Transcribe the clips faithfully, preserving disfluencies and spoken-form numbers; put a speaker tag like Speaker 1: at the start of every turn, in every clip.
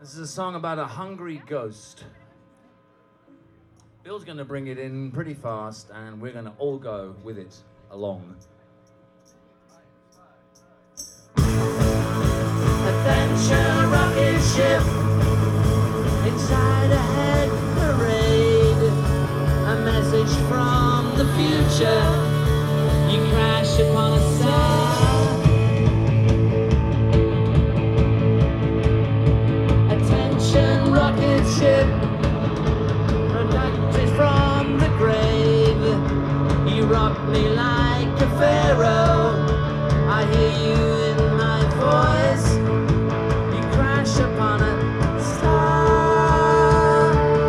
Speaker 1: This is a song about a hungry ghost. Bill's going to bring it in pretty fast, and we're going to all go with it along. Adventure rocket ship inside a head parade. A message from the future. You crash upon a star. Attention rocket ship, abducted from the grave. You rock me like a pharaoh. I hear you in my voice. You crash upon a star.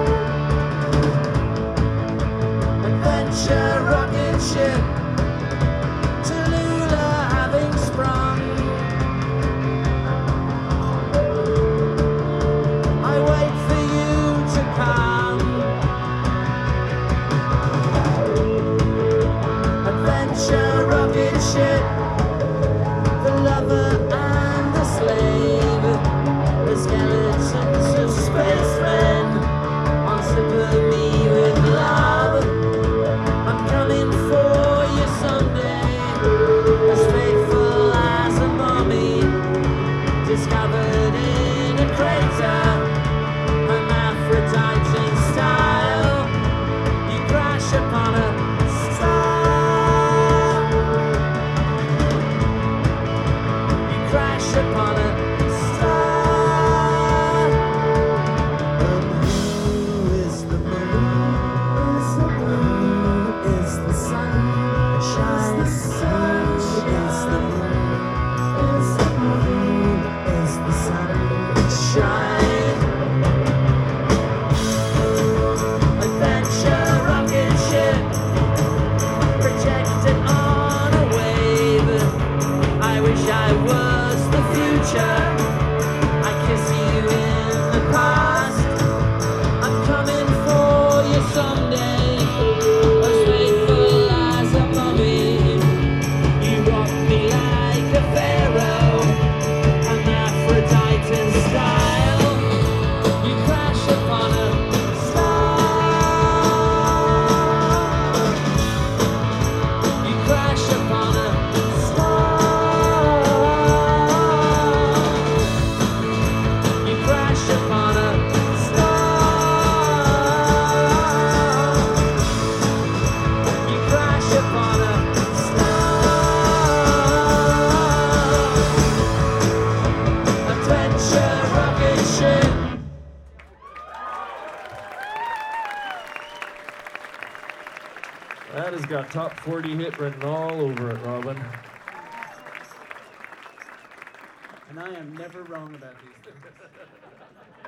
Speaker 1: Adventure rocket ship, Tallulah having sprung. I wait for you to come. Adventure rocket ship, the lover and the slave, the skeletons of spacemen on sympathy with love. I'm coming for you someday, as faithful as a mummy discovered in a crater, Hermaphrodite in style. You crash upon a star. You crash upon a star. And who is the moon? Is the moon? Is the sun? Shine the sun. Is the moon? Is the moon? Is the sun? Shine. Adventure rocket ship, projected on a wave. I wish I was the future. I kiss you in the past. I'm coming for you someday, as faithful as a mummy. You rock me like a pharaoh, Hermaphrodite in style. You crash upon a star. You crash upon a star. You crash upon a star. You crash upon a star. Adventure rocket ship.
Speaker 2: That has got top forty hit written all over it, Robin.
Speaker 3: And I am never wrong about these things.